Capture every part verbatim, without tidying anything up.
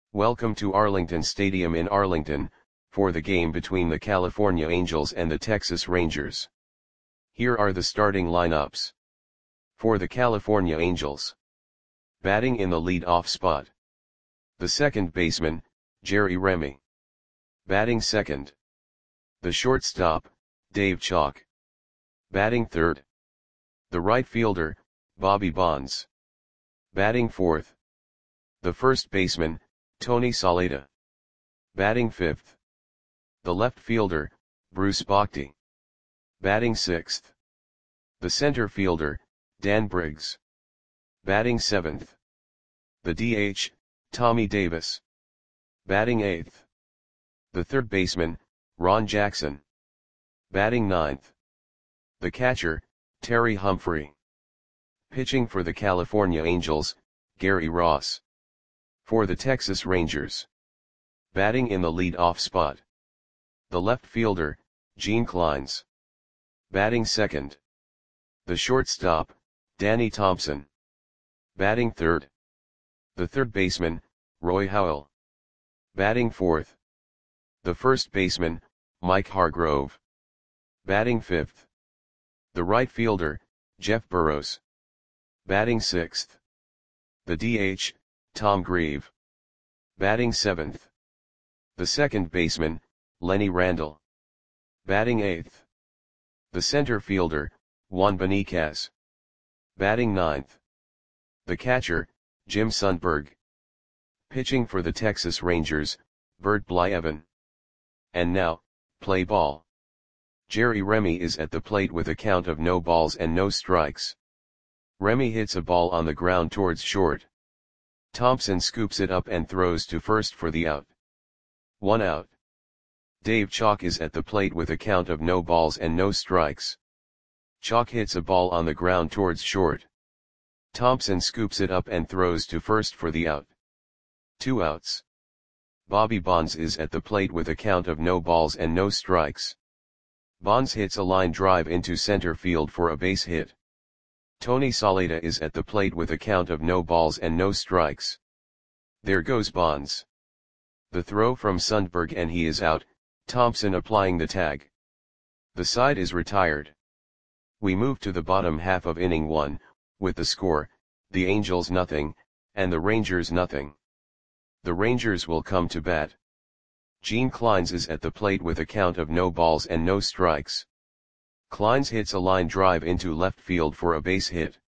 Welcome to Arlington Stadium in Arlington, for the game between the California Angels and the Texas Rangers. Here are the starting lineups. For the California Angels. Batting in the lead-off spot. The second baseman, Jerry Remy. Batting second. The shortstop, Dave Chalk. Batting third. The right fielder, Bobby Bonds. Batting fourth. The first baseman, Tony Saleta. Batting fifth. The left fielder, Bruce Bochy. Batting sixth. The center fielder, Dan Briggs. Batting seventh. The D H, Tommy Davis. Batting eighth. The third baseman, Ron Jackson. Batting ninth. The catcher, Terry Humphrey. Pitching for the California Angels, Gary Ross. For the Texas Rangers. Batting in the lead-off spot. The left fielder, Gene Clines. Batting second. The shortstop, Danny Thompson. Batting third. The third baseman, Roy Howell. Batting fourth. The first baseman, Mike Hargrove. Batting fifth. The right fielder, Jeff Burrows. Batting sixth. The D H, Tom Grieve. Batting seventh. The second baseman, Lenny Randle. Batting eighth. The center fielder, Juan Beniquez. Batting ninth. The catcher, Jim Sundberg. Pitching for the Texas Rangers, Bert Blyleven. And now, play ball. Jerry Remy is at the plate with a count of no balls and no strikes. Remy hits a ball on the ground towards short. Thompson scoops it up and throws to first for the out. One out. Dave Chalk is at the plate with a count of no balls and no strikes. Chalk hits a ball on the ground towards short. Thompson scoops it up and throws to first for the out. Two outs. Bobby Bonds is at the plate with a count of no balls and no strikes. Bonds hits a line drive into center field for a base hit. Tony Saleta is at the plate with a count of no balls and no strikes. There goes Bonds. The throw from Sundberg and he is out, Thompson applying the tag. The side is retired. We move to the bottom half of inning one, with the score, the Angels nothing, and the Rangers nothing. The Rangers will come to bat. Gene Clines is at the plate with a count of no balls and no strikes. Clines hits a line drive into left field for a base hit.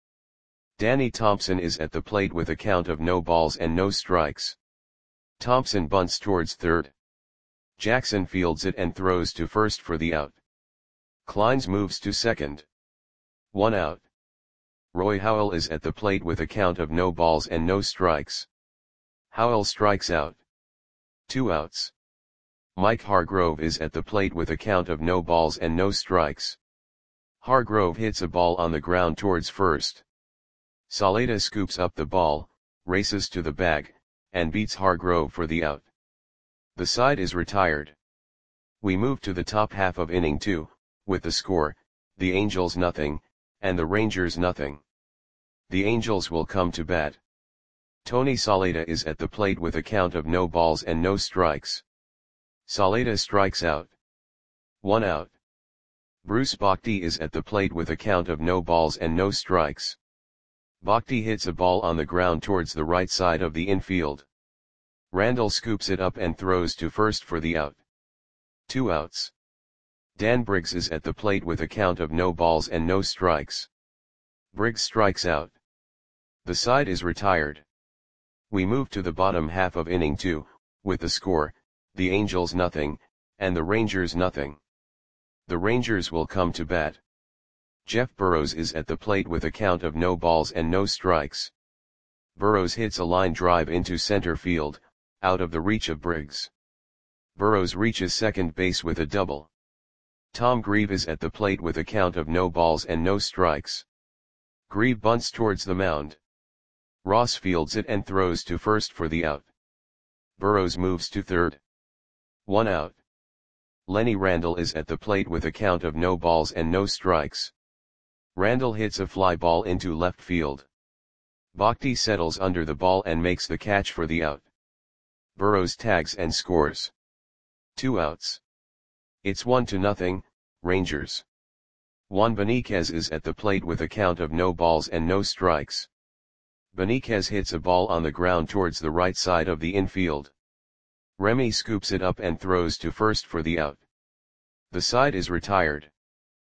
Danny Thompson is at the plate with a count of no balls and no strikes. Thompson bunts towards third. Jackson fields it and throws to first for the out. Clines moves to second. One out. Roy Howell is at the plate with a count of no balls and no strikes. Howell strikes out. Two outs. Mike Hargrove is at the plate with a count of no balls and no strikes. Hargrove hits a ball on the ground towards first. Saleta scoops up the ball, races to the bag, and beats Hargrove for the out. The side is retired. We move to the top half of inning two, with the score, the Angels nothing, and the Rangers nothing. The Angels will come to bat. Tony Saleta is at the plate with a count of no balls and no strikes. Saleta strikes out. One out. Bruce Bochy is at the plate with a count of no balls and no strikes. Bochy hits a ball on the ground towards the right side of the infield. Randle scoops it up and throws to first for the out. Two outs. Dan Briggs is at the plate with a count of no balls and no strikes. Briggs strikes out. The side is retired. We move to the bottom half of inning two, with the score, the Angels nothing, and the Rangers nothing. The Rangers will come to bat. Jeff Burrows is at the plate with a count of no balls and no strikes. Burrows hits a line drive into center field, out of the reach of Briggs. Burrows reaches second base with a double. Tom Grieve is at the plate with a count of no balls and no strikes. Grieve bunts towards the mound. Ross fields it and throws to first for the out. Burrows moves to third. One out. Lenny Randle is at the plate with a count of no balls and no strikes. Randle hits a fly ball into left field. Bochy settles under the ball and makes the catch for the out. Burrows tags and scores. Two outs. It's one to nothing, Rangers. Juan Benitez is at the plate with a count of no balls and no strikes. Benitez hits a ball on the ground towards the right side of the infield. Remy scoops it up and throws to first for the out. The side is retired.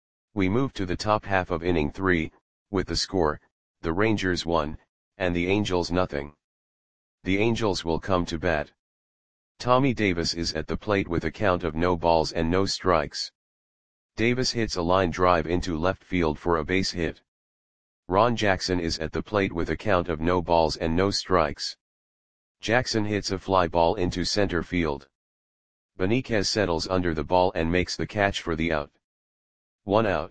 We move to the top half of inning three, with the score, the Rangers one, and the Angels nothing. The Angels will come to bat. Tommy Davis is at the plate with a count of no balls and no strikes. Davis hits a line drive into left field for a base hit. Ron Jackson is at the plate with a count of no balls and no strikes. Jackson hits a fly ball into center field. Benitez settles under the ball and makes the catch for the out. One out.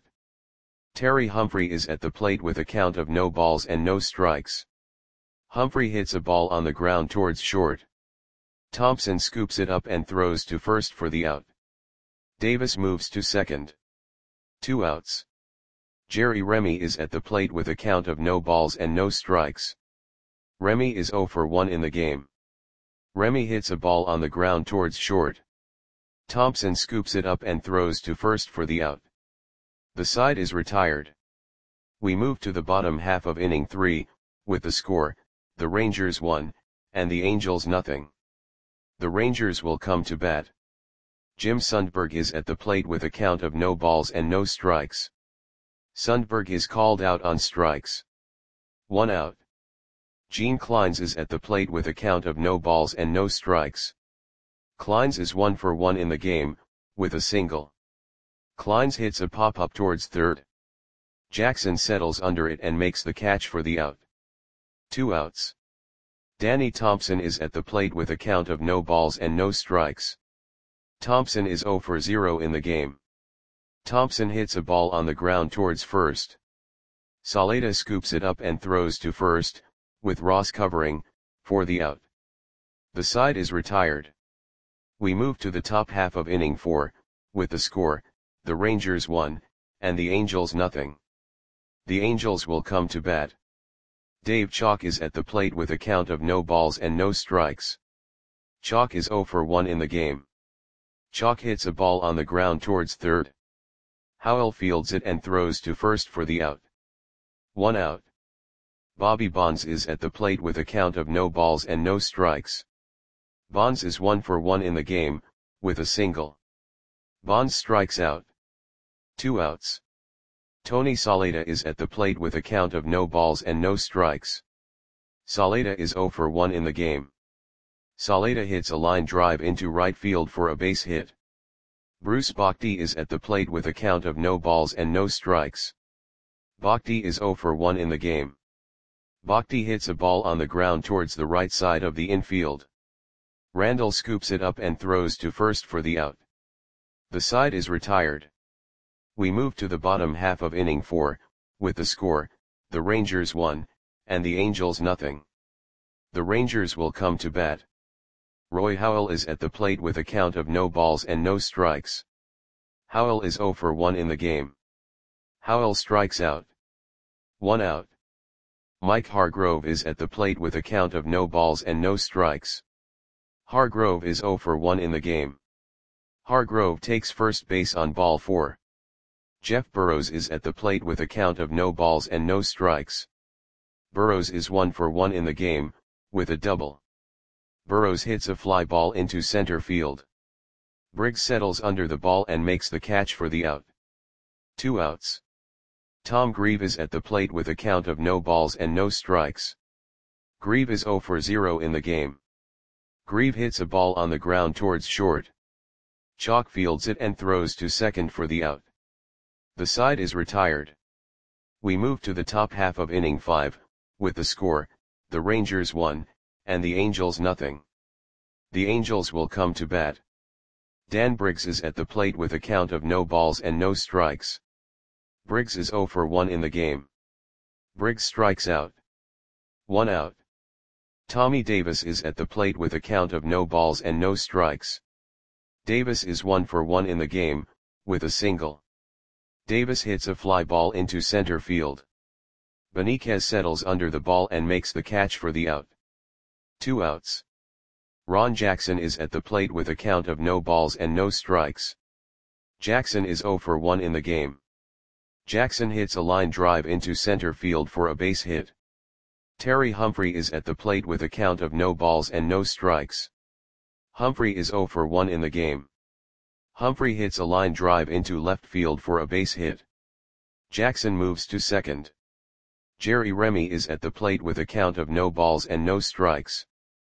Terry Humphrey is at the plate with a count of no balls and no strikes. Humphrey hits a ball on the ground towards short. Thompson scoops it up and throws to first for the out. Davis moves to second. Two outs. Jerry Remy is at the plate with a count of no balls and no strikes. Remy is oh for one in the game. Remy hits a ball on the ground towards short. Thompson scoops it up and throws to first for the out. The side is retired. We move to the bottom half of inning three, with the score, the Rangers one, and the Angels nothing. The Rangers will come to bat. Jim Sundberg is at the plate with a count of no balls and no strikes. Sundberg is called out on strikes. One out. Gene Kleins is at the plate with a count of no balls and no strikes. Kleins is one for one in the game, with a single. Kleins hits a pop-up towards third. Jackson settles under it and makes the catch for the out. Two outs. Danny Thompson is at the plate with a count of no balls and no strikes. Thompson is oh for zero in the game. Thompson hits a ball on the ground towards first. Saleta scoops it up and throws to first, with Ross covering, for the out. The side is retired. We move to the top half of inning four, with the score, the Rangers one, and the Angels nothing. The Angels will come to bat. Dave Chalk is at the plate with a count of no balls and no strikes. Chalk is oh for one in the game. Chalk hits a ball on the ground towards third. Howell fields it and throws to first for the out. One out. Bobby Bonds is at the plate with a count of no balls and no strikes. Bonds is one for one in the game, with a single. Bonds strikes out. Two outs. Tony Saleta is at the plate with a count of no balls and no strikes. Saleta is oh for one in the game. Saleta hits a line drive into right field for a base hit. Bruce Bochy is at the plate with a count of no balls and no strikes. Bochy is oh for one in the game. Bochy hits a ball on the ground towards the right side of the infield. Randall scoops it up and throws to first for the out. The side is retired. We move to the bottom half of inning four, with the score, the Rangers one, and the Angels nothing. The Rangers will come to bat. Roy Howell is at the plate with a count of no balls and no strikes. Howell is oh for one in the game. Howell strikes out. One out. Mike Hargrove is at the plate with a count of no balls and no strikes. Hargrove is oh for one in the game. Hargrove takes first base on ball four. Jeff Burrows is at the plate with a count of no balls and no strikes. Burrows is one for one in the game, with a double. Burrows hits a fly ball into center field. Briggs settles under the ball and makes the catch for the out. Two outs. Tom Grieve is at the plate with a count of no balls and no strikes. Grieve is oh for zero in the game. Grieve hits a ball on the ground towards short. Chalk fields it and throws to second for the out. The side is retired. We move to the top half of inning five, with the score, the Rangers one, and the Angels nothing. The Angels will come to bat. Dan Briggs is at the plate with a count of no balls and no strikes. Briggs is oh for one in the game. Briggs strikes out. One out. Tommy Davis is at the plate with a count of no balls and no strikes. Davis is one for one in the game, with a single. Davis hits a fly ball into center field. Benitez settles under the ball and makes the catch for the out. Two outs. Ron Jackson is at the plate with a count of no balls and no strikes. Jackson is zero for one in the game. Jackson hits a line drive into center field for a base hit. Terry Humphrey is at the plate with a count of no balls and no strikes. Humphrey is zero for one in the game. Humphrey hits a line drive into left field for a base hit. Jackson moves to second. Jerry Remy is at the plate with a count of no balls and no strikes.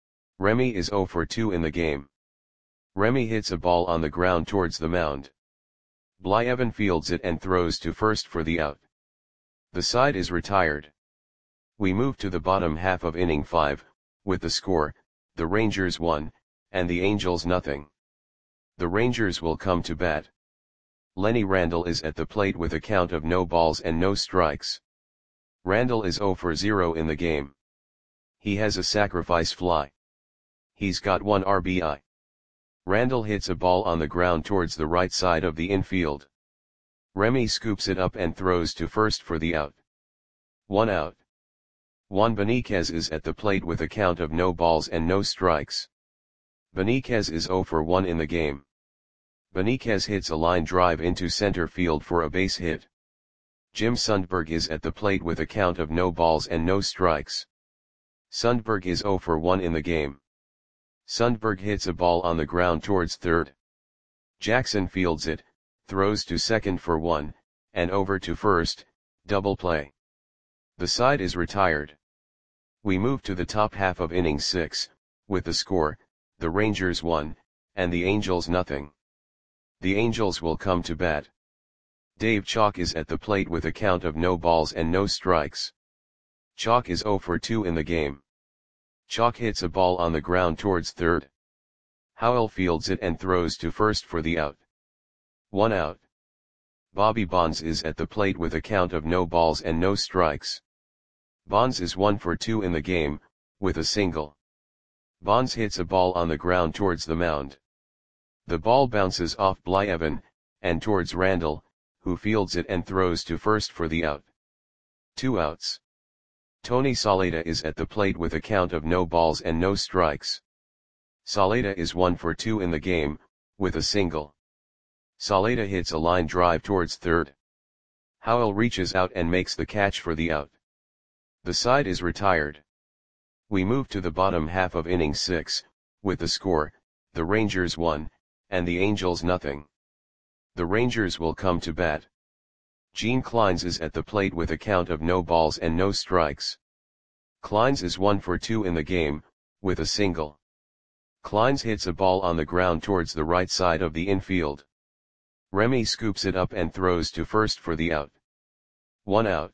Remy is zero for two in the game. Remy hits a ball on the ground towards the mound. Blyevin fields it and throws to first for the out. The side is retired. We move to the bottom half of inning five, with the score, the Rangers one, and the Angels nothing. The Rangers will come to bat. Lenny Randle is at the plate with a count of no balls and no strikes. Randle is zero for zero in the game. He has a sacrifice fly. He's got one R B I. Randle hits a ball on the ground towards the right side of the infield. Remy scoops it up and throws to first for the out. One out. Juan Beniquez is at the plate with a count of no balls and no strikes. Beniquez is zero for one in the game. Beniquez hits a line drive into center field for a base hit. Jim Sundberg is at the plate with a count of no balls and no strikes. Sundberg is zero for one in the game. Sundberg hits a ball on the ground towards third. Jackson fields it, throws to second for one, and over to first, double play. The side is retired. We move to the top half of inning six, with the score, the Rangers one, and the Angels nothing. The Angels will come to bat. Dave Chalk is at the plate with a count of no balls and no strikes. Chalk is zero for two in the game. Chalk hits a ball on the ground towards third. Howell fields it and throws to first for the out. One out. Bobby Bonds is at the plate with a count of no balls and no strikes. Bonds is one for two in the game, with a single. Bonds hits a ball on the ground towards the mound. The ball bounces off Blyevin, and towards Randle, who fields it and throws to first for the out. Two outs. Tony Saleta is at the plate with a count of no balls and no strikes. Saleta is one for two in the game, with a single. Saleta hits a line drive towards third. Howell reaches out and makes the catch for the out. The side is retired. We move to the bottom half of inning six, with the score, the Rangers one, and the Angels nothing. The Rangers will come to bat. Gene Clines is at the plate with a count of no balls and no strikes. Clines is one for two in the game, with a single. Clines hits a ball on the ground towards the right side of the infield. Remy scoops it up and throws to first for the out. One out.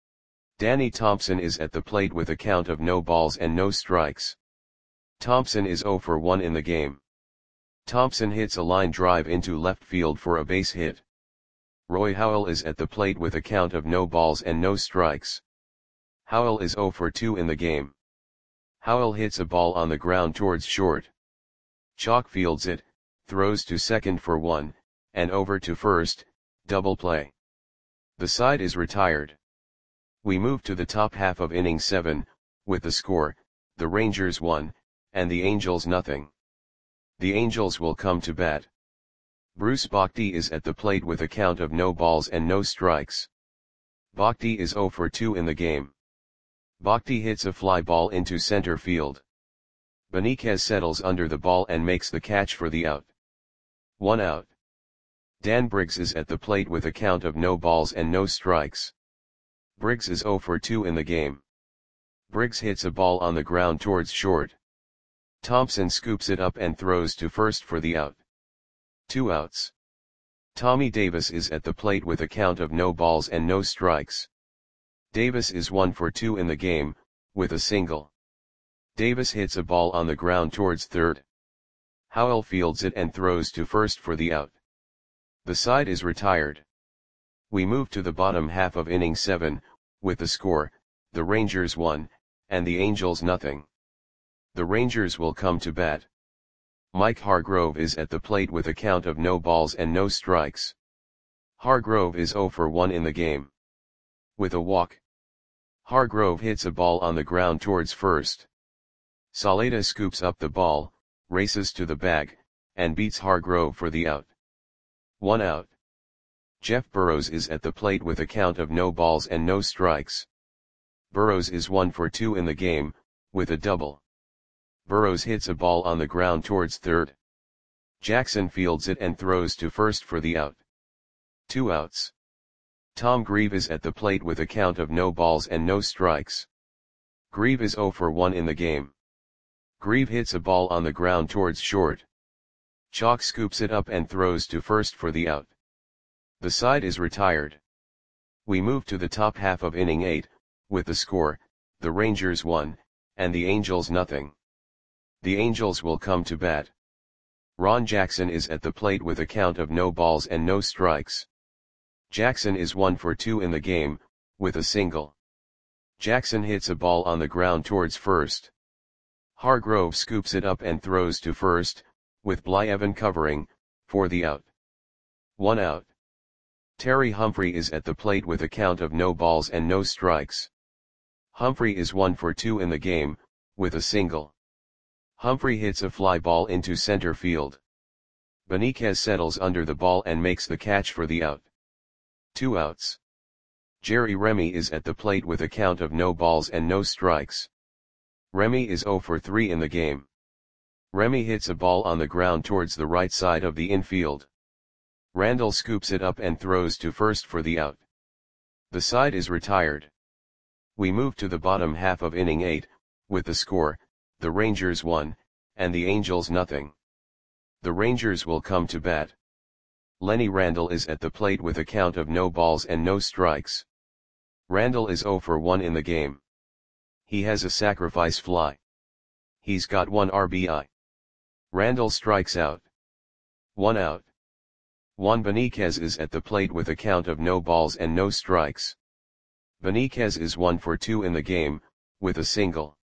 Danny Thompson is at the plate with a count of no balls and no strikes. Thompson is zero for one in the game. Thompson hits a line drive into left field for a base hit. Roy Howell is at the plate with a count of no balls and no strikes. Howell is zero for two in the game. Howell hits a ball on the ground towards short. Chalk fields it, throws to second for one, and over to first, double play. The side is retired. We move to the top half of inning seven, with the score, the Rangers one, and the Angels nothing. The Angels will come to bat. Bruce Bochy is at the plate with a count of no balls and no strikes. Bochy is zero for two in the game. Bochy hits a fly ball into center field. Beniquez settles under the ball and makes the catch for the out. One out. Dan Briggs is at the plate with a count of no balls and no strikes. Briggs is zero for two in the game. Briggs hits a ball on the ground towards short. Thompson scoops it up and throws to first for the out. Two outs. Tommy Davis is at the plate with a count of no balls and no strikes. Davis is one for two in the game, with a single. Davis hits a ball on the ground towards third. Howell fields it and throws to first for the out. The side is retired. We move to the bottom half of inning seven, with the score, the Rangers one, and the Angels nothing. The Rangers will come to bat. Mike Hargrove is at the plate with a count of no balls and no strikes. Hargrove is zero for one in the game. With a walk. Hargrove hits a ball on the ground towards first. Saleta scoops up the ball, races to the bag, and beats Hargrove for the out. One out. Jeff Burrows is at the plate with a count of no balls and no strikes. Burrows is one for two in the game, with a double. Burrows hits a ball on the ground towards third. Jackson fields it and throws to first for the out. Two outs. Tom Grieve is at the plate with a count of no balls and no strikes. Grieve is zero for one in the game. Grieve hits a ball on the ground towards short. Chalk scoops it up and throws to first for the out. The side is retired. We move to the top half of inning eight, with the score, the Rangers one, and the Angels nothing. The Angels will come to bat. Ron Jackson is at the plate with a count of no balls and no strikes. Jackson is one for two in the game, with a single. Jackson hits a ball on the ground towards first. Hargrove scoops it up and throws to first, with Blyevin covering, for the out. One out. Terry Humphrey is at the plate with a count of no balls and no strikes. Humphrey is one for two in the game, with a single. Humphrey hits a fly ball into center field. Benitez settles under the ball and makes the catch for the out. Two outs. Jerry Remy is at the plate with a count of no balls and no strikes. Remy is zero for three in the game. Remy hits a ball on the ground towards the right side of the infield. Randall scoops it up and throws to first for the out. The side is retired. We move to the bottom half of inning eight, with the score, the Rangers one, and the Angels nothing. The Rangers will come to bat. Lenny Randall is at the plate with a count of no balls and no strikes. Randall is zero for one in the game. He has a sacrifice fly. He's got one R B I. Randall strikes out. One out. Juan Benitez is at the plate with a count of no balls and no strikes. Benitez is one for two in the game, with a single.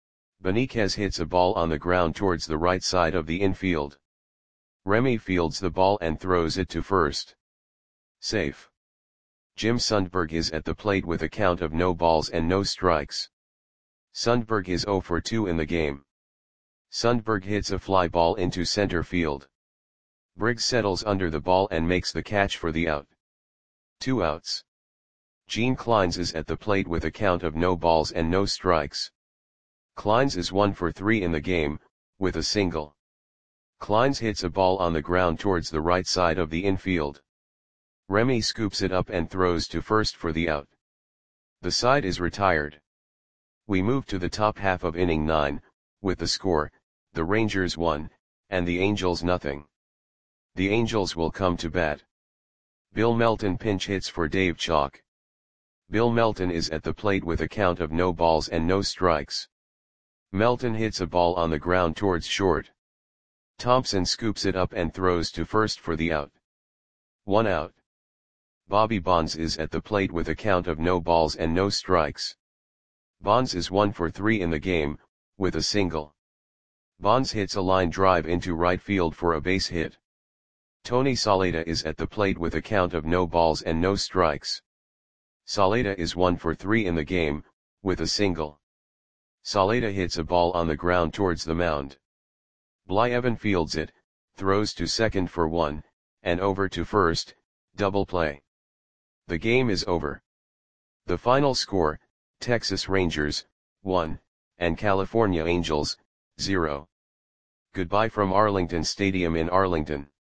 Benitez hits a ball on the ground towards the right side of the infield. Remy fields the ball and throws it to first. Safe. Jim Sundberg is at the plate with a count of no balls and no strikes. Sundberg is zero for two in the game. Sundberg hits a fly ball into center field. Briggs settles under the ball and makes the catch for the out. Two outs. Gene Kleins is at the plate with a count of no balls and no strikes. Kleins is one for three in the game, with a single. Kleins hits a ball on the ground towards the right side of the infield. Remy scoops it up and throws to first for the out. The side is retired. We move to the top half of inning nine, with the score, the Rangers one, and the Angels nothing. The Angels will come to bat. Bill Melton pinch hits for Dave Chalk. Bill Melton is at the plate with a count of no balls and no strikes. Melton hits a ball on the ground towards short. Thompson scoops it up and throws to first for the out. One out. Bobby Bonds is at the plate with a count of no balls and no strikes. Bonds is one for three in the game, with a single. Bonds hits a line drive into right field for a base hit. Tony Saleta is at the plate with a count of no balls and no strikes. Saleta is one for three in the game, with a single. Saleta hits a ball on the ground towards the mound. Blyevin fields it, throws to second for one, and over to first, double play. The game is over. The final score, Texas Rangers, one, and California Angels, zero. Goodbye from Arlington Stadium in Arlington.